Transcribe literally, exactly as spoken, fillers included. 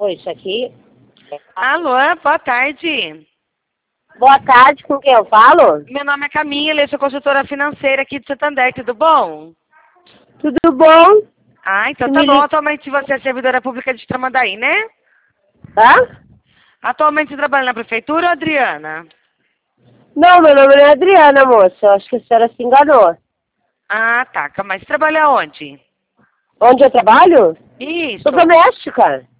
Foi isso aqui. Alô, boa tarde. Boa tarde, com quem eu falo? Meu nome é Camila, eu sou consultora financeira aqui de Santander, tudo bom? Tudo bom? Ah, então Você tá me bom. li- Atualmente você é servidora pública de Tramandaí, né? Hã? Atualmente você trabalha na prefeitura, Adriana? Não, meu nome não é Adriana, moça. Eu acho que a senhora se enganou. Ah, tá. Mas você trabalha onde? Onde eu trabalho? Isso. Sou doméstica.